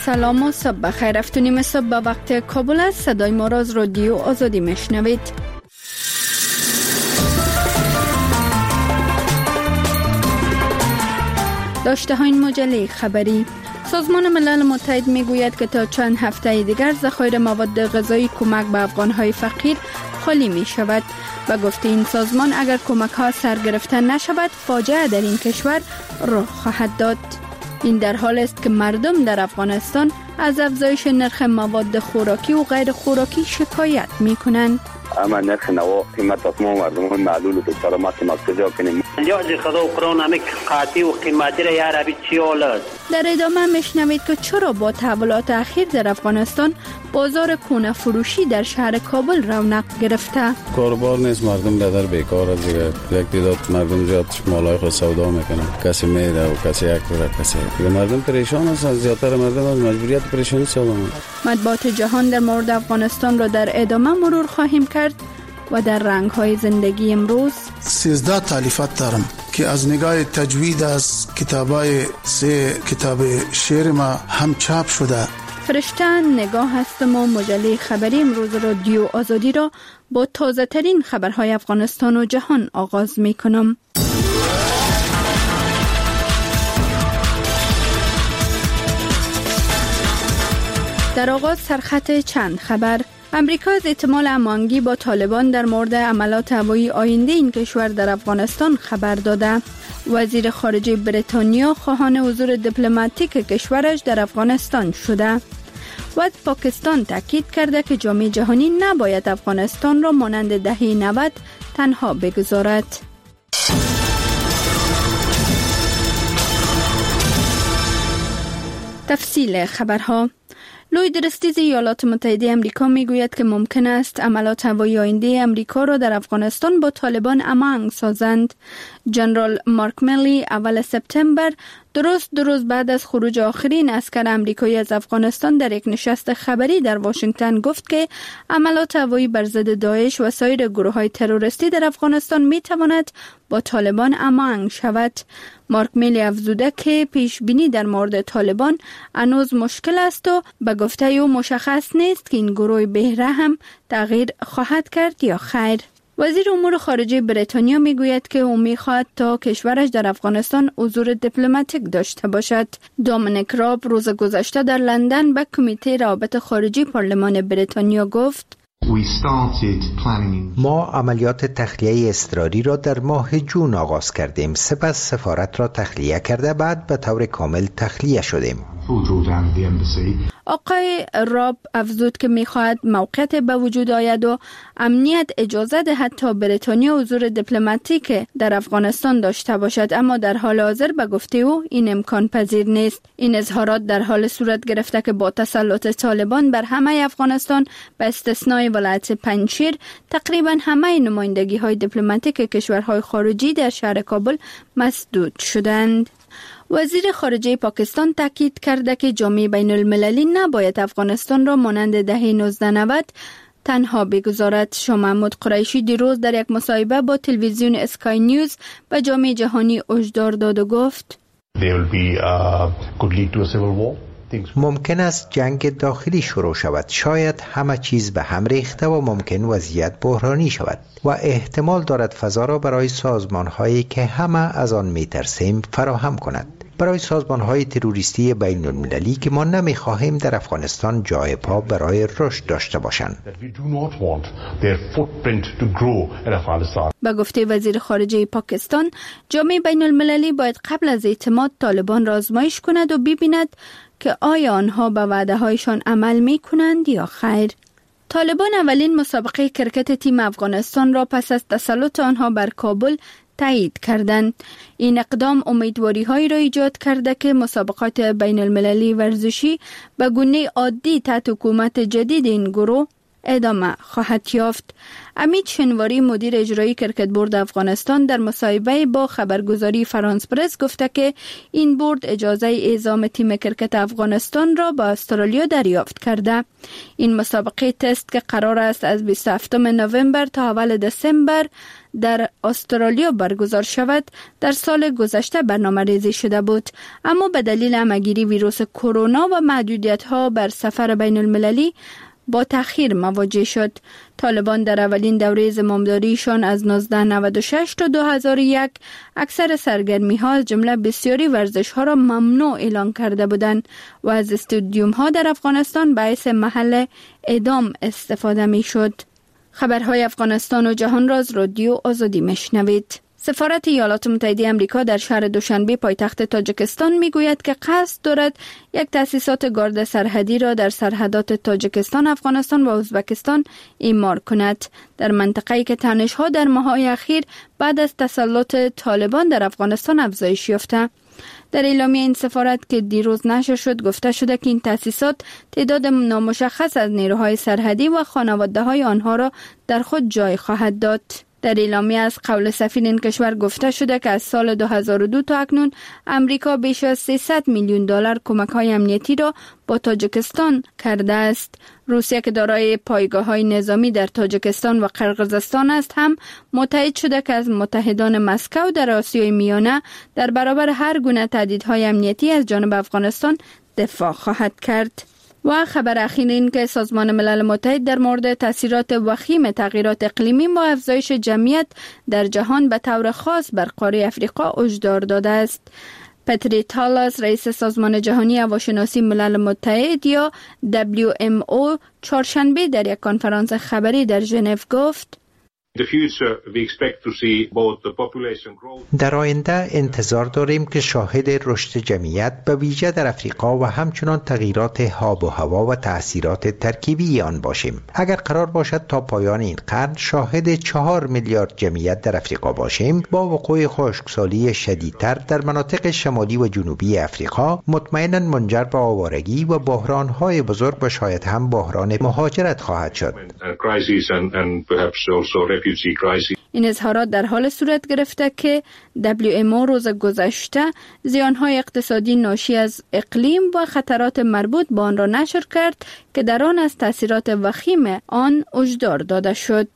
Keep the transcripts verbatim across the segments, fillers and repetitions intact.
سلام و صبح بخیر. هفت و نیم صبح به وقت کابل است. صدای ما را از رادیو آزادی میشنوید. داشته های این مجله خبری: سازمان ملل متحد میگوید که تا چند هفته دیگر ذخایر مواد غذایی کمک به افغانهای فقیر خالی می شود. و گفته این سازمان اگر کمک ها سرگرفته نشود فاجعه در این کشور رخ خواهد داد. این در حال است که مردم در افغانستان از افزایش نرخ مواد خوراکی و غیر خوراکی شکایت می کنند. اما نرخ نوا قیمت تمام مردم معلول و سلامت مقصد کنیم. یا خدا و قرآن همه قاطی و قیمتی را یا ربی چی آلد. در ادامه میشنوید که چرا با تحولات اخیر در افغانستان بازار کونه فروشی در شهر کابل رونق گرفته. کاروبار نیست، مردم بدر بیکار است دیگه. یک تعداد مردم زیاد مالای خود سودا میکنن، کسی میده و کسی یک داره کسی دیگه. مردم پریشان است، زیادتر مردم از مجبوریت پریشانی سلام. مطبوعات جهان در مورد افغانستان را در ادامه مرور خواهیم کرد و در رنگ‌های زندگی امروز سیزده تالیفات دارم که از نگاه تجوید از کتابای سه کتاب شعر ما هم چاپ شده. فرشته نگاه هستم و مجله خبری امروز رادیو آزادی را با تازه ترین خبرهای افغانستان و جهان آغاز می کنم. در آغاز سرخط چند خبر: امریکا از احتمال هماهنگی با طالبان در مورد عملیات هوایی آینده این کشور در افغانستان خبر داده. وزیر خارجه بریتانیا خواهان حضور دیپلماتیک کشورش در افغانستان شده. و پاکستان تاکید کرده که جامعه جهانی نباید افغانستان را مانند دهه نود تنها بگذارد. تفصیل خبرها: لوی درستیز ایالات متحده امریکا میگوید که ممکن است عملیات هوایی آینده امریکا را در افغانستان با طالبان هماهنگ سازند. جنرال مارک میلی اول سپتامبر، درست دو روز بعد از خروج آخرین عسکر امریکایی از افغانستان، در یک نشست خبری در واشنگتن گفت که عملیات هوایی بر ضد داعش و سایر گروه‌های تروریستی در افغانستان میتواند با طالبان هماهنگ شود. مارک میلی افزوده که پیش بینی در مورد طالبان هنوز مشکل است و به گفته او مشخص نیست که این گروه بهرحم تغییر خواهد کرد یا خیر. وزیر امور خارجه بریتانیا میگوید که او میخواهد تا کشورش در افغانستان حضور دیپلماتیک داشته باشد. دومینیک راب روز گذشته در لندن به کمیته روابط خارجی پارلمان بریتانیا گفت: ما عملیات تخلیه اضطراری را در ماه جون آغاز کردیم، سپس سفارت را تخلیه کرده بعد به طور کامل تخلیه شدیم. آقای راب افزود که میخواهد موقعیت به وجود آید و امنیت اجازه دهد تا بریتانیا حضور دیپلماتیک در افغانستان داشته باشد، اما در حال حاضر به گفته او این امکان پذیر نیست. این اظهارات در حال صورت گرفته که با تسلط طالبان بر همه افغانستان به استثنای ولایت پنجشیر تقریبا همه نمایندگی های دیپلماتیک کشورهای خارجی در شهر کابل مسدود شدند. وزیر خارجه پاکستان تاکید کرده که جامعه بین المللی نباید افغانستان را مانند دهه نوزده نود تنها بگذارد. شاه محمود قریشی دیروز در یک مصاحبه با تلویزیون اسکای نیوز به جامعه جهانی هشدار داد و گفت: ممکن است جنگ داخلی شروع شود، شاید همه چیز به هم ریخته و ممکن وضعیت بحرانی شود و احتمال دارد فضا را برای سازمان‌هایی که همه از آن می‌ترسیم فراهم کند. برای سازمان‌های تروریستی بین المللی که ما نمی‌خواهیم در افغانستان جای پا برای رشد داشته باشند. با گفته وزیر خارجه پاکستان، جامعه بین المللی باید قبل از اعتماد طالبان را آزمایش کند و ببیند که آیا آنها به وعده هایشان عمل می کنند یا خیر. طالبان اولین مسابقه کرکت تیم افغانستان را پس از تسلط آنها بر کابل تایید کردند. این اقدام امیدواری هایی را ایجاد کرده که مسابقات بین المللی ورزشی به گونه عادی تحت حکومت جدید این گروه ادامه خواهد یافت. امید شنواری مدیر اجرایی کرکت بورد افغانستان در مصاحبه با خبرگزاری فرانس پرس گفته که این بورد اجازه اعزام تیم کرکت افغانستان را با استرالیا دریافت کرده. این مسابقه تست که قرار است از بیست و هفتم نوامبر تا اول دسامبر در استرالیا برگزار شود در سال گذشته برنامه ریزی شده بود، اما به دلیل همه‌گیری ویروس کرونا و محدودیت ها بر سفر بین المللی با تأخیر مواجه شد. طالبان در اولین دوره زمامداریشان از نوزده نود و شش تا دو هزار و یک اکثر سرگرمی ها از جمله بسیاری ورزش ها را ممنوع اعلان کرده بودند و از استادیوم ها در افغانستان باعث محل اعدام استفاده می شد. خبرهای افغانستان و جهان راز رادیو آزادی میشنوید. سفارت ایالات متحده آمریکا در شهر دوشنبه پایتخت تاجیکستان میگوید که قصد دارد یک تأسیسات گارد سرحدی را در سرحدات تاجیکستان، افغانستان و ازبکستان اعمار کند، در منطقه‌ای که تنش‌ها در ماه‌های اخیر بعد از تسلط طالبان در افغانستان افزایش یافته. در اعلامیه این سفارت که دیروز نشر شد گفته شده که این تأسیسات تعداد نامشخص از نیروهای سرحدی و خانواده‌های آنها را در خود جای خواهد داد. در اعلامیه از قول سفیر این کشور گفته شده که از سال دو هزار و دو تا اکنون امریکا بیش از سیصد میلیون دلار کمک‌های امنیتی را با تاجیکستان کرده است. روسیه که دارای پایگاه‌های نظامی در تاجیکستان و قرقیزستان است هم متحد شده که از متحدان مسکو در آسیای میانه در برابر هر گونه تهدیدهای امنیتی از جانب افغانستان دفاع خواهد کرد. و خبر اخیر این که سازمان ملل متحد در مورد تاثیرات وخیم تغییرات اقلیمی و افزایش جمعیت در جهان به طور خاص بر قاره افریقا هشدار داده است. پتری تالاس رئیس سازمان جهانی هواشناسی ملل متحد یا دبلیو ام او چهارشنبه در یک کنفرانس خبری در ژنو گفت: در آینده انتظار داریم که شاهد رشد جمعیت به ویژه در افریقا و همچنان تغییرات آب و هوا و تأثیرات ترکیبی آن باشیم. اگر قرار باشد تا پایان این قرن شاهد چهار میلیارد جمعیت در افریقا باشیم، با وقوع خشکسالی شدیدتر در مناطق شمالی و جنوبی افریقا مطمئناً منجر به آوارگی و بحران‌های بزرگ و شاید هم بحران مهاجرت خواهد شد. این اظهارات در حال صورت گرفته که دبلیو ام او روز گذشته زیانهای اقتصادی ناشی از اقلیم و خطرات مربوط به آن را نشر کرد که در آن از تاثیرات وخیم آن هشدار داده شد.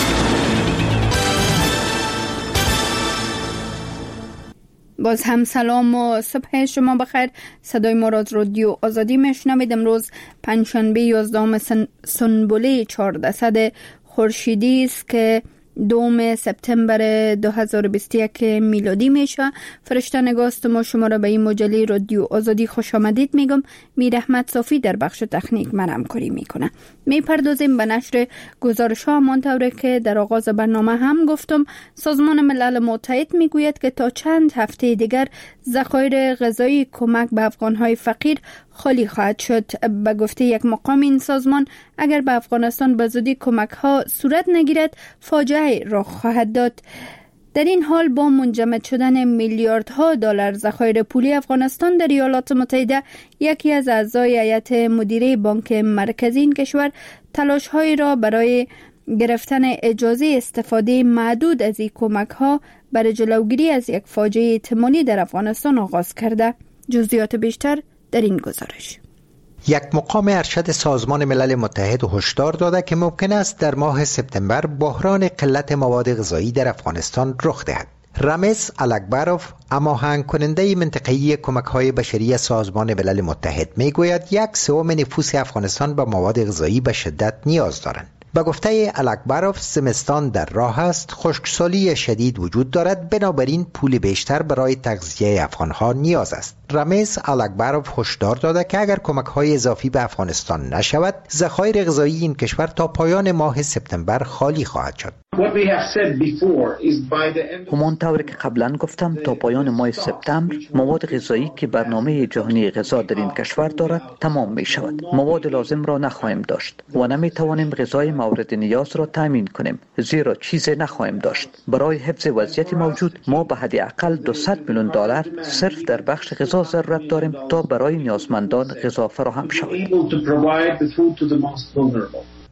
باز هم سلام و صبح شما بخیر. صدای ما را از رادیو آزادی میشنوید. امروز پنجشنبه یازدهم سنبله چهاردهصد خورشیدی است که دوم سپتامبر دو هزار و بیست و یک میلادی میشه. فرشته نگاست ما شما را به این مجله رادیو آزادی خوش آمدید میگم. میر احمد صافی در بخش تکنیک من همکاری میکنه. میپردازیم به نشر گزارش ها همانطوری که در آغاز برنامه هم گفتم. سازمان ملل متحد میگوید که تا چند هفته دیگر ذخایر غذایی کمک به افغانهای فقیر خالی خواهد شد. به گفته یک مقام این سازمان اگر به افغانستان به زودی کمک ها صورت نگیرد فاجعه رخ خواهد داد. در این حال با منجمد شدن میلیاردها دلار ذخایر پولی افغانستان در ایالات متحده، یکی از اعضای هیئت مدیره بانک مرکزی این کشور تلاش‌هایی را برای گرفتن اجازه استفاده محدود از این کمک‌ها برای جلوگیری از یک فاجعه احتمالی در افغانستان آغاز کرده. جزئیات بیشتر در این گزارش. یک مقام ارشد سازمان ملل متحد هشدار داده که ممکن است در ماه سپتامبر بحران قلت مواد غذایی در افغانستان رخ دهد. رامز الکبروف، هماهنگ کننده منطقه‌ای کمک‌های بشری سازمان ملل متحد، میگوید یک سوم نفوس افغانستان به مواد غذایی به شدت نیاز دارند. به گفته الکبروف زمستان در راه است، خشکسالی شدید وجود دارد، بنابراین پول بیشتر برای تغذیه افغانها نیاز است. رامز الکبروف هشدار داده که اگر کمک‌های اضافی به افغانستان نشود، ذخایر غذایی این کشور تا پایان ماه سپتامبر خالی خواهد شد. همانطور که قبلا گفتم تا پایان ماه سپتامبر مواد غذایی که برنامه جهانی غذا در این کشور دارد تمام می شود. مواد لازم را نخواهیم داشت و نمی توانیم غذای مورد نیاز را تامین کنیم، زیرا چیزی نخواهیم داشت. برای حفظ وضعیت موجود ما به حداقل دویست میلیون دلار صرف در بخش غذا ضرورت داریم تا برای نیازمندان غذا فراهم شود.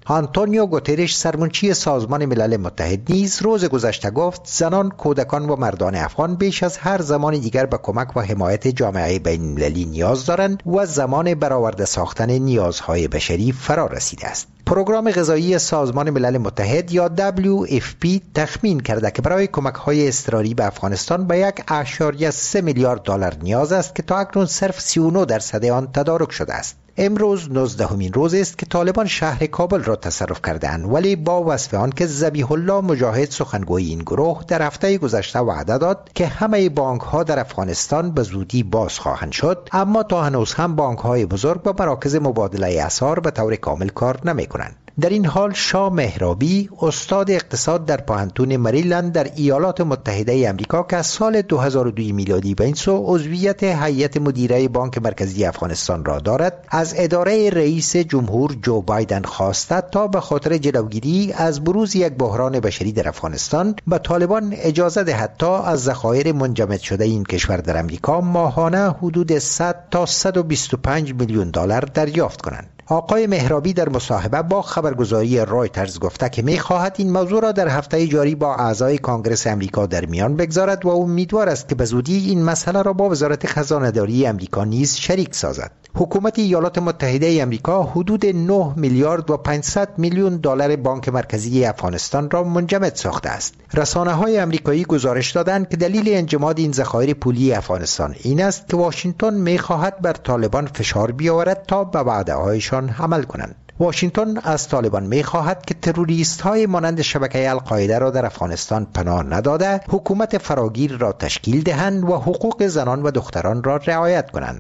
آنتونیو گوترش سرمنشی سازمان ملل متحد نیز روز گذشته گفت زنان، کودکان و مردان افغان بیش از هر زمان دیگر به کمک و حمایت جامعه بین‌المللی نیاز دارند و زمان برآورده ساختن نیازهای بشری فرا رسیده است. پروگرام غذایی سازمان ملل متحد یا دبلیو اف پی تخمین کرده که برای کمک‌های اضطراری به افغانستان به یک اشاریه سه میلیارد دلار نیاز است که تا اکنون صرف سی و نه درصد آن تدارک شده است. امروز نوزدهمین روز است که طالبان شهر کابل را تصرف کردند، ولی با وصف آن که ذبیح الله مجاهد سخنگوی این گروه در هفته گذشته وعده داد که همه بانک‌ها در افغانستان به زودی باز خواهند شد، اما تا هنوز هم بانک‌های بزرگ و مراکز مبادله اسعار به طور کامل کار نمی‌کنند. در این حال شاه مهرابی، استاد اقتصاد در پوهنتون مریلند در ایالات متحده آمریکا که از سال دو هزار و دو میلادی به این سو عضویت هیئت مدیره بانک مرکزی افغانستان را دارد، از اداره رئیس جمهور جو بایدن خواسته تا به خاطر جلوگیری از بروز یک بحران بشری در افغانستان به طالبان اجازه دهد تا از ذخایر منجمد شده این کشور در آمریکا ماهانه حدود صد تا صد و بیست و پنج میلیون دلار دریافت کنند. آقای مهرابی در مصاحبه با خبرگزاری رایترز گفته که می‌خواهد این موضوع را در هفته جاری با اعضای کانگرس آمریکا در میان بگذارد و امیدوار است که به زودی این مسئله را با وزارت خزانه‌داری آمریکا نیز شریک سازد. حکومت ایالات متحده آمریکا حدود نه میلیارد و پانصد میلیون دلار بانک مرکزی افغانستان را منجمد ساخته است. رسانه‌های آمریکایی گزارش دادند که دلیل انجماد این ذخایر پولی افغانستان این است که واشنگتن می‌خواهد بر طالبان فشار بیاورد تا به وعده‌هایشان عمل کنند. واشنگتن از طالبان می‌خواهد که تروریست‌های مانند شبکه القاعده را در افغانستان پناه نداده، حکومت فراگیر را تشکیل دهند و حقوق زنان و دختران را رعایت کنند.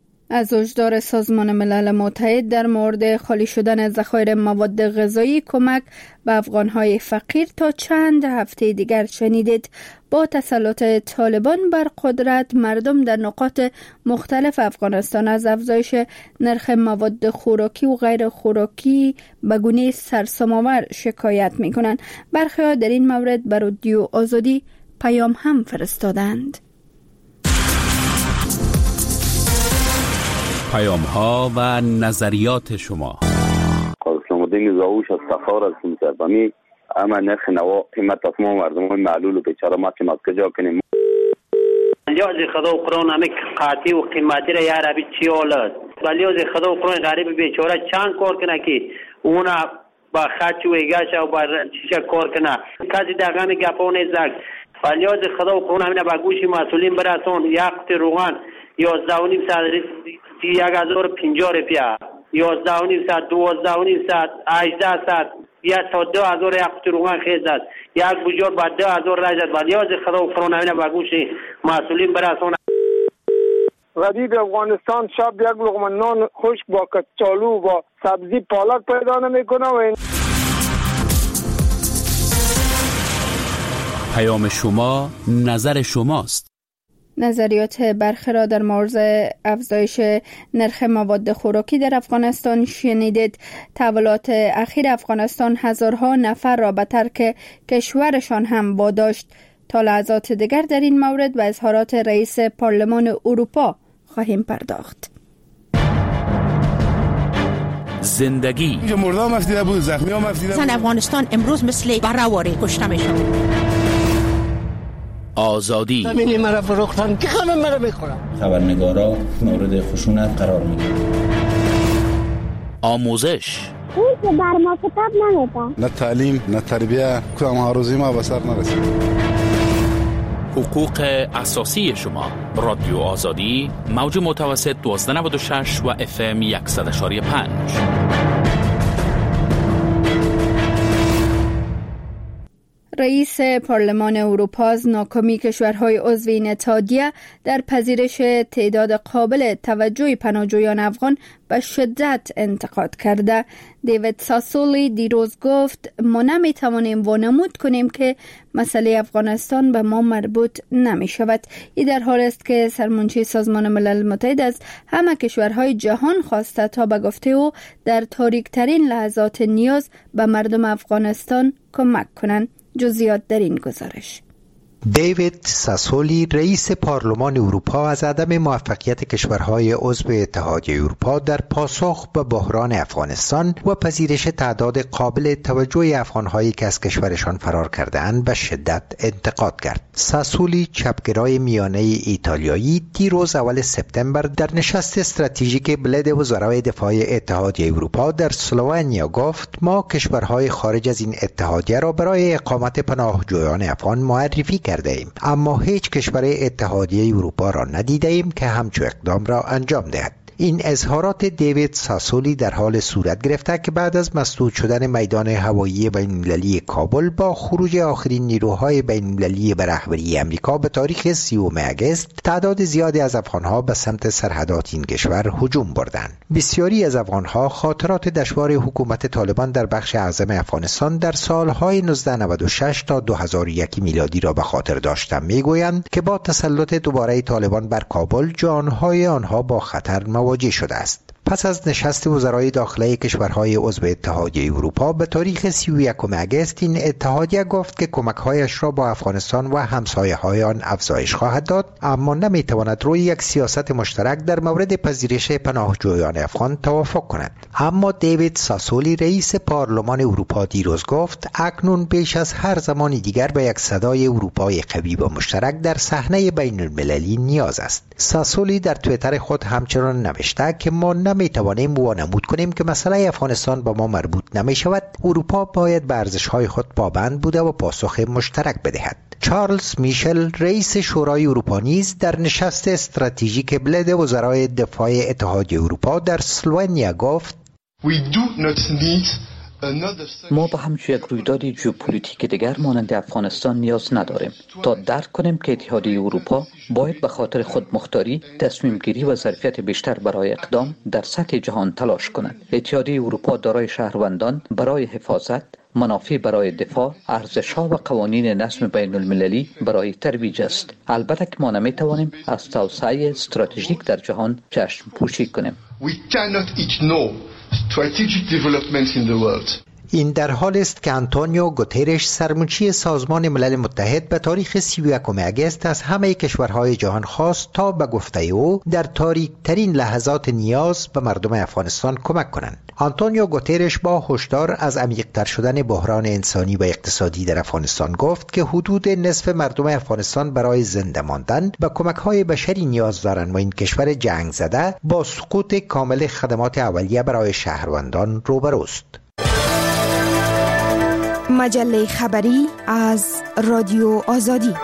از هشدار سازمان ملل متحد در مورد خالی شدن ذخایر مواد غذایی کمک به افغانهای فقیر تا چند هفته دیگر شنیدید. با تسلط طالبان بر قدرت، مردم در نقاط مختلف افغانستان از افزایش نرخ مواد خوراکی و غیر خوراکی به گونه سرسام‌آور شکایت می‌کنند. برخی‌ها در این مورد بر رادیو آزادی پیام هم فرستادند. پیام ها و نظریات شما. اسلام الدین زاوش از تخار از سربانی. اما نرخ نوا قیمت از ما مردم های معلول و بیچاره ما که کجا کنیم. لیاز خدا و قرآن همه قاطی و قیمتی را یار ابی چی اولاد ولی از خدا و قرآن غریب بیچاره چند کار کنه که اونا با خرچ و ایگاش و با چیشه کار کنه کسی دقیقا گپونه زک ولی از خدا و قرآن همه با گوشی مسئولین برسون یقت روغن یازده و نیم ساعت یک هزار و پنجاه روپیه یازده و نیم ساعت دوازده و نیم ساعت هجده ساعت یا تا دو هزار یک روغن خیز است یک بجار با دو هزار رجد ولی از خدا و قرآن همه با گوشی مسئولین برسون. غریب افغانستان شب یک لقمه نان خشک با کچالو با سبزی پالک پیدا نمیکنه و این پیام شما نظر شماست. نظریات برخی را در مورد افزایش نرخ مواد خوراکی در افغانستان شنیدید. تحولات اخیر افغانستان هزارها نفر را به ترک کشورشان هم واداشت. تا لحظات دیگر در این مورد به اظهارات رئیس پارلمان اروپا خواهیم پرداخت. زندگی اینجا مردم مفیده بود، زخمی ها مفیده بود. زن افغانستان امروز مثل برهواری کشته می شود. آزادی همینی مرا فروختن که همه مرا میخورن. خبرنگارا مورد خشونت قرار میگیرن. آموزش اون که بر ما کتاب نمیده. نه تعلیم نه تربیه کدام هاروزی ما به سر نرسید. حقوق اساسی شما. رادیو آزادی موج متوسط دوازده نود و شش و اف ام صد و یک و پنج. رئیس پارلمان اروپا از ناکامی کشورهای عضو این اتحادیه در پذیرش تعداد قابل توجه پناهجویان افغان به شدت انتقاد کرده. دیوید ساسولی دیروز گفت ما نمی توانیم وانمود کنیم که مسئله افغانستان به ما مربوط نمی شود. این در حال است که سرمنشی سازمان ملل متحد از همه کشورهای جهان خواسته تا به گفته او در تاریک ترین لحظات نیاز به مردم افغانستان کمک کنند. جزئیات در این گزارش. دیوید ساسولی رئیس پارلمان اروپا از عدم موفقیت کشورهای عضو اتحادیه اروپا در پاسخ به بحران افغانستان و پذیرش تعداد قابل توجه افغانهایی که از کشورشان فرار کرده‌اند به شدت انتقاد کرد. ساسولی چپگرای میانه ایتالیایی دیروز اول سپتامبر در نشست استراتژیک بلد وزرای دفاع اتحادیه اروپا در اسلوونیا گفت ما کشورهای خارج از این اتحادیه را برای اقامت پناهجویان افغان معرفی کرده ایم، اما هیچ کشور اتحادیه اروپا را ندیده ایم که همچو اقدام را انجام دهد. این اظهارات دیوید ساسولی در حال صورت گرفته که بعد از مسدود شدن میدان هوایی بین‌المللی کابل با خروج آخرین نیروهای بین‌المللی به رهبری امریکا به تاریخ سیوم اگست تعداد زیادی از افغانها به سمت سرحدات این کشور هجوم بردند. بسیاری از افغانها خاطرات دشوار حکومت طالبان در بخش اعظم افغانستان در سالهای نوزده نود و شش تا دو هزار و یک میلادی را به خاطر داشتند. میگویند که با تسلط دوباره طالبان بر کابل جانهای آنها با خطر مواجه شده است. پس از نشست وزرای داخلی کشورهای عضو اتحادیه اروپا به تاریخ سی و یکم اگست این اتحادیه گفت که کمک‌هایش را با افغانستان و همسایه‌های آن افزایش خواهد داد، اما نمی‌تواند روی یک سیاست مشترک در مورد پذیرش پناهجویان افغان توافق کند. اما دیوید ساسولی رئیس پارلمان اروپا دیروز گفت اکنون بیش از هر زمانی دیگر به یک صدای اروپای قوی و مشترک در صحنه بین‌المللی نیاز است. ساسولی در توییتر خود همچنان نوشته که ما نمی توانیم وانمود کنیم که مسئله افغانستان با ما مربوط نمی شود. اروپا باید به ارزش‌های خود پابند بوده و پاسخ مشترک بدهد. چارلز میشل رئیس شورای اروپا نیز در نشست استراتژیک بلد وزرای دفاع اتحادیه اروپا در اسلوونیا گفت ما به همچون یک رویداد ژئوپلیتیک دیگر مانند افغانستان نیاز نداریم تا درک کنیم که اتحادیه اروپا باید به خاطر خودمختاری، تصمیم گیری و ظرفیت بیشتر برای اقدام در سطح جهان تلاش کند. اتحادیه اروپا دارای شهروندان برای حفاظت، منافع برای دفاع، ارزش‌ها و قوانین نظم بین‌المللی برای ترویج است. البته که ما نمی‌توانیم از توسعه استراتژیک در جهان چشم پوشی کنیم. We cannot ignore strategic developments in the world. این در حال است که آنتونیو گوترش سرمنشی سازمان ملل متحد به تاریخ سی و یکم اگست از همه کشورهای جهان خواست تا به گفته او در تاریک ترین لحظات نیاز به مردم افغانستان کمک کنند. آنتونیو گوترش با هشدار از عمیق‌تر شدن بحران انسانی و اقتصادی در افغانستان گفت که حدود نصف مردم افغانستان برای زنده ماندن به کمک‌های بشری نیاز دارند و این کشور جنگ زده با سقوط کامل خدمات اولیه برای شهروندان روبروست. مجله خبری از رادیو آزادی.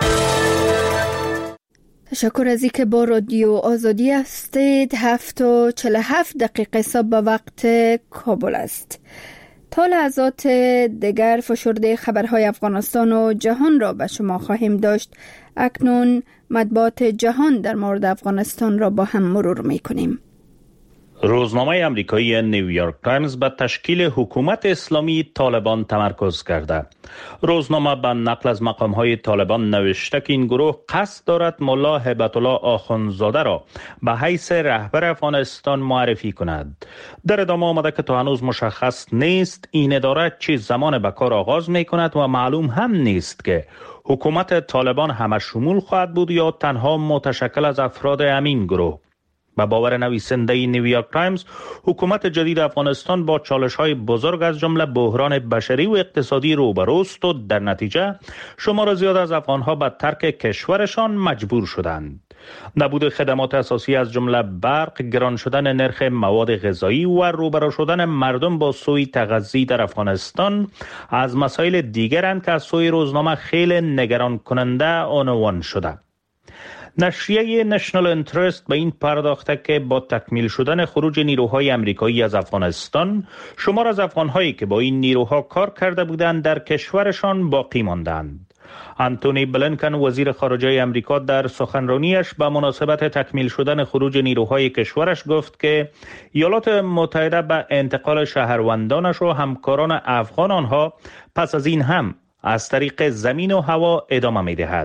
تشکر از اینکه با رادیو آزادی هستید. هفت و چهل و هفت دقیقه صبح به وقت کابل است. تا لحظات دیگر فشرده خبرهای افغانستان و جهان را به شما خواهیم داشت. اکنون مطبوعات جهان در مورد افغانستان را با هم مرور می کنیم. روزنامه آمریکایی نیویورک تایمز به تشکیل حکومت اسلامی طالبان تمرکز کرده. روزنامه به نقل از مقام‌های طالبان نوشته که این گروه قصد دارد ملا هیبت الله آخوندزاده را به حیث رهبر افغانستان معرفی کند. در ادامه آمده که تا هنوز مشخص نیست این اداره چه زمان به کار آغاز می کند و معلوم هم نیست که حکومت طالبان همه شمول خواهد بود یا تنها متشکل از افراد همین گروه. به باور نویسنده نیویورک تایمز، حکومت جدید افغانستان با چالش‌های بزرگ از جمله بحران بشری و اقتصادی روبروست و در نتیجه شمار زیاد از افغان‌ها به ترک کشورشان مجبور شدند. نبود خدمات اساسی از جمله برق، گران شدن نرخ مواد غذایی و روبرو شدن مردم با سوء تغذی در افغانستان از مسائل دیگرند که از سوی روزنامه خیلی نگران کننده عنوان شده. نشریه نشنال انترست به این پرداخته که با تکمیل شدن خروج نیروهای امریکایی از افغانستان، شمار از افغانهایی که با این نیروها کار کرده بودند در کشورشان باقی ماندند. آنتونی بلینکن وزیر خارجه امریکا در سخنرانیش به مناسبت تکمیل شدن خروج نیروهای کشورش گفت که ایالات متحده به انتقال شهروندانش و همکاران افغان آنها پس از این هم از طریق زمین و هوا ادامه می‌دهد.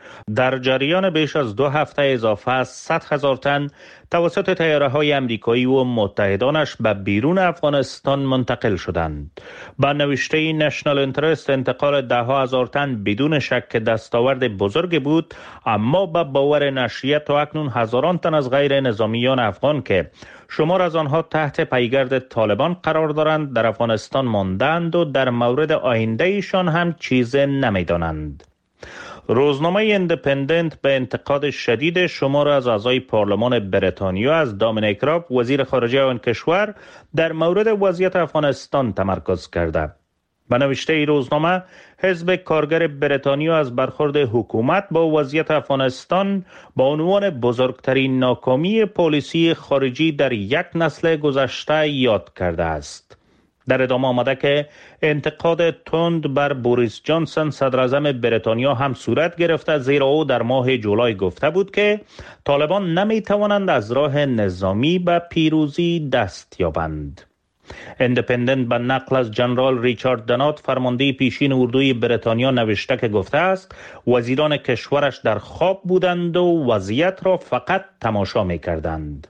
در جریان بیش از دو هفته اضافه از صد هزار تن توسط طیاره‌های آمریکایی و متحدانش به بیرون افغانستان منتقل شدند. با نوشته نشنال اینترست انتقال ده ها هزار تن بدون شک دستاورد بزرگ بود، اما به باور نشریه تا اکنون هزاران تن از غیر نظامیان افغان که شمار از آنها تحت پیگرد طالبان قرار دارند در افغانستان ماندند و در مورد آینده ایشان هم چیز نمی‌دانند. روزنامه ایندیپندنت به انتقاد شدید شمار از اعضای پارلمان بریتانیا از دامینیک راب وزیر خارجه آن کشور در مورد وضعیت افغانستان تمرکز کرده. به نوشته ای روزنامه، حزب کارگر بریتانیا از برخورد حکومت با وضعیت افغانستان با عنوان بزرگترین ناکامی پالیسی خارجی در یک نسل گذشته یاد کرده است. در ادامه آمده که انتقاد تند بر بوریس جانسون صدر اعظم بریتانیا هم صورت گرفته، زیرا او در ماه جولای گفته بود که طالبان نمی توانند از راه نظامی به پیروزی دست یابند. ایندیپندنت به نقل از جنرال ریچارد دنات فرمانده پیشین اردوی بریتانیا نوشته که گفته است وزیران کشورش در خواب بودند و وضعیت را فقط تماشا می کردند.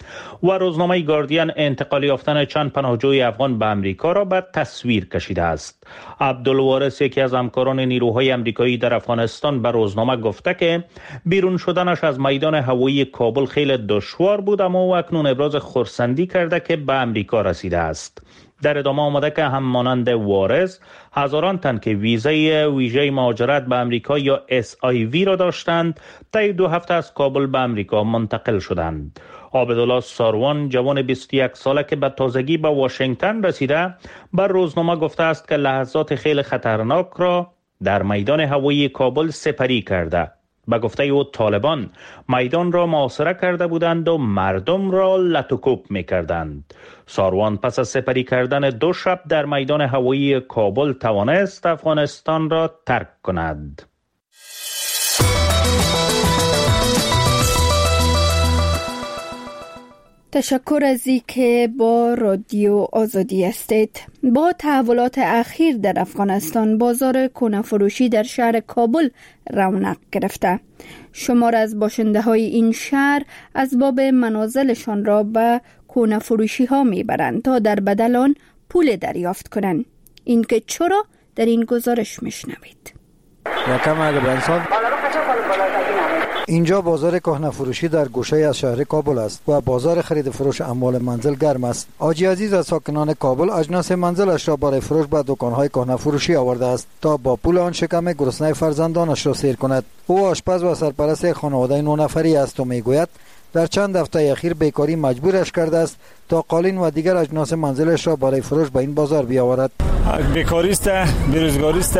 و روزنامه گاردین انتقال یافتن چند پناهجوی افغان به امریکا را به تصویر کشیده است. عبدالوارث، یکی از همکاران نیروهای امریکایی در افغانستان، به روزنامه گفته که بیرون شدنش از میدان هوایی کابل خیلی دشوار بود، اما او اکنون ابراز خرسندی کرده که به امریکا رسیده است. در ادامه آمده که هم مانند وارث هزاران تن که ویزای ویژه مهاجرت به امریکا یا اس آی وی را داشتند طی دو هفته از کابل به امریکا منتقل شدند. عابدالله ساروان، جوان بیست و یک ساله که به تازگی به واشنگتن رسیده، بر روزنامه گفته است که لحظات خیلی خطرناک را در میدان هوایی کابل سپری کرده. به گفته او طالبان میدان را محاصره کرده بودند و مردم را لطوکوب می کردند. ساروان پس از سپری کردن دو شب در میدان هوایی کابل توانست افغانستان را ترک کند. تشکر از این که با رادیو آزادی هستید. با تحولات اخیر در افغانستان بازار کونه فروشی در شهر کابل رونق گرفته. شمار از باشنده های این شهر از باب منازلشان را به کونه فروشی ها می برند تا در بدل آن پول دریافت کنند. این که چرا در این گزارش میشنوید. اینجا بازار کهنه فروشی در گوشه از شهر کابل است و بازار خرید فروش اموال منزل گرم است. حاجی عزیز از ساکنان کابل اجناس منزلش را برای فروش به دکان‌های کهنه فروشی آورده است تا با پول آن شکم گرسنه فرزندانش را سیر کند. او آشپز و سرپرست خانواده نه نفری است و میگوید در چند هفته اخیر بیکاری مجبورش کرده است تا قالین و دیگر اجناس منزلش را برای فروش به این بازار بیاورد. بیکاری است، بیروزگاری است،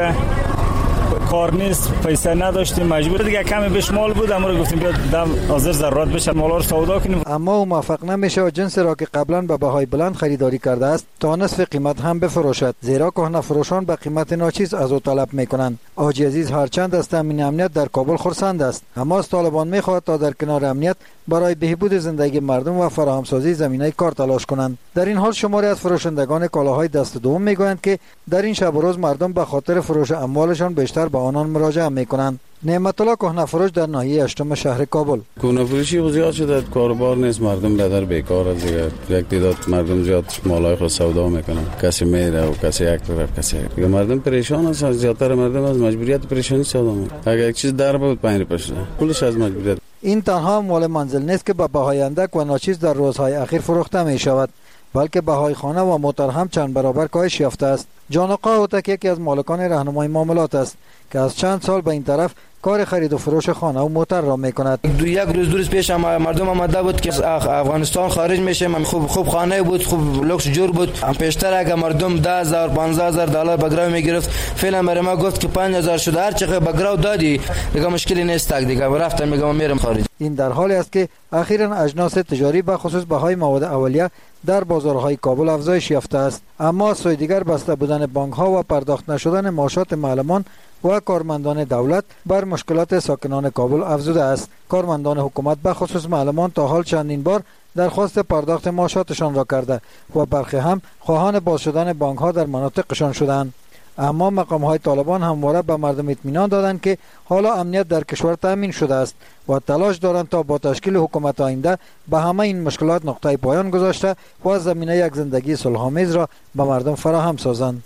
کار نیست، پیسه نداشتیم، مجبور دیگه کمی بهش مال بود، اما گفتیم بیا دم حاضر ضرورت بشه مالا رو سودا کنیم. اما او موفق نمیشه و جنس را که قبلا به بهای بلند خریداری کرده است تا نصف قیمت هم بفروشد، زیرا کهنه فروشان به قیمت ناچیز از او طلب میکنند. حاجی عزیز هرچند از تامین امنیت در کابل خرسند است، اما از طالبان میخواهد تا در کنار امنیت برای بهبود زندگی مردم و فراهمسازی زمینه کار تلاش کنند. در این حال شماری از فروشندگان کالاهای دست دوم میگویند که در این شب و روز مردم به خاطر فروش اموالشان بیشتر به آنان مراجعه میکنند. نعمت الله کهنه فروش در ناحیه هشتم شهر کابل. کهنه فروشی زیاد شده، کاروبار نیست، مردم لدر بیکار است دیگه. یک تعداد مردم زیاد مالای خود سودا میکنن، کسی میره و کسی یک طرف کسی دیگه. مردم پریشان است، زیادتر مردم از مجبوریت پریشانی سودا میکنن. اگه یک چیز در بود پنج روپیه پولش از مجبوریت. این تنها مال منزل نیست که به بهای اندک و ناچیز در روزهای اخیر فروخته می شود، بلکه بهای خانه و موتر هم چند برابر کاهش یافته است. جان آقا هوتک یکی از مالکان راهنمای معاملات است که از چند سال به این طرف کار خرید و فروش خانه و موتر را میکند. دو یک روز دو روز پیش هم مردم آمده بود که افغانستان خارج میشه، من خوب خوب خانه بود، خوب لوکس جور بود. پیشتر اگه مردم ده هزار پانزده هزار دلار بگراو میگرفت، فعلا برای ما گفت که پنج هزار شده، هر چقدر بگراو دادی دیگه مشکلی نیست دیگه، رفتم میگم میرم خارج. این در حالی است که اخیراً اجناس تجاری به خصوص بهای مواد اولیه در بازارهای کابل افزایش یافته است، اما سوی دیگر بسته بودن بانک ها و پرداخت نشدن معاشات معلمان و کارمندان دولت بر مشکلات ساکنان کابل افزوده است. کارمندان حکومت به خصوص معلمان تا حال چندین بار درخواست پرداخت معاشاتشان را کرده و برخی هم خواهان باز شدن بانک ها در مناطقشان شدند. اما مقام های طالبان همواره به مردم اطمینان دادند که حالا امنیت در کشور تامین شده است و تلاش دارند تا با تشکیل حکومت آینده به همه این مشکلات نقطه پایان گذاشته و زمینه یک زندگی صلح‌آمیز را به مردم فراهم سازند.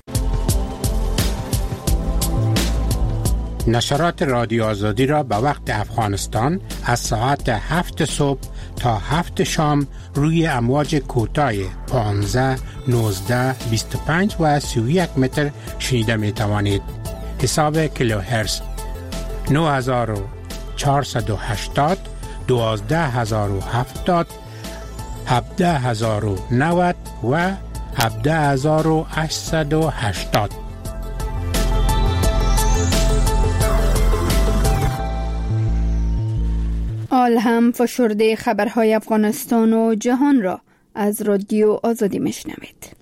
نشرات رادیو آزادی را به وقت افغانستان از ساعت هفت صبح تا هفت شام روی امواج کوتاه پانزده، نوزده، بیست و پنج و سی و یک متر شنیده می توانید. حساب کیلوهرتز نه هزار و چهارصد و هشتاد، دوازده هزار و هفتاد، هفده هزار و نود و هفده هزار و هشتصد و هشتاد. آل هم فشرده خبرهای افغانستان و جهان را از رادیو آزادی میشنوید.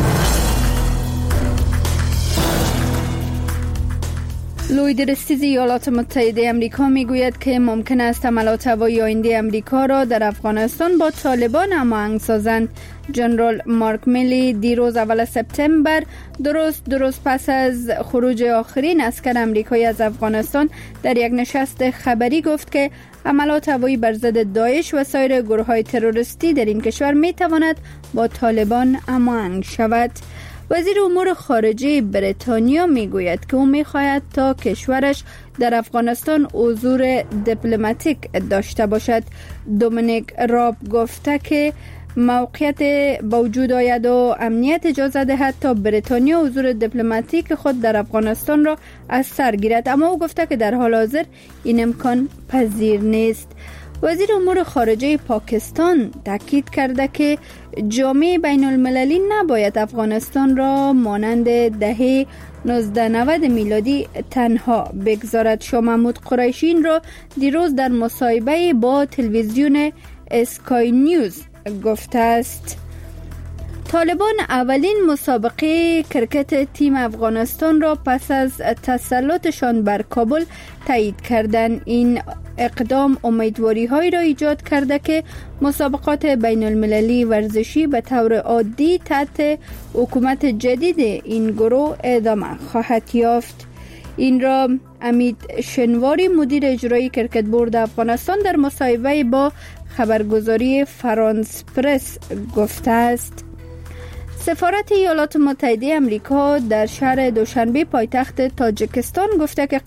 لوی درستیز ایالات متحده امریکا میگوید که ممکن است حملات هوایی آینده امریکا را در افغانستان با طالبان هماهنگ سازند. جنرال مارک میلی دیروز اول سپتامبر درست درست پس از خروج آخرین عسکر امریکایی از افغانستان در یک نشست خبری گفت که حملات هوایی بر ضد داعش و سایر گروه‌های تروریستی در این کشور میتواند با طالبان هماهنگ شود. وزیر امور خارجه بریتانیا میگوید که او میخواهد تا کشورش در افغانستان حضور دیپلماتیک داشته باشد. دومینیک راب گفته که موقعیت با وجود آید و امنیت اجازه دهد تا بریتانیا حضور دیپلماتیک خود در افغانستان را از سر گیرد، اما او گفته که در حال حاضر این امکان پذیر نیست. وزیر امور خارجه پاکستان تاکید کرده که جامعه بین المللی نباید افغانستان را مانند دهه نوزده نود میلادی تنها بگذارد. شاه محمود قریشی این را دیروز در مصاحبه با تلویزیون اسکای نیوز گفته است. طالبان اولین مسابقه کرکت تیم افغانستان را پس از تسلطشان بر کابل تایید کردند. این اقدام امیدواری هایی را ایجاد کرده که مسابقات بین المللی ورزشی به طور عادی تحت حکومت جدید این گروه ادامه خواهد یافت. این را امید شنواری مدیر اجرایی کرکت بورد افغانستان در مصاحبه با خبرگزاری فرانس پرس گفته است. سفارت ایالات متحده امریکا در شهر دوشنبه پایتخت تاجیکستان گفته که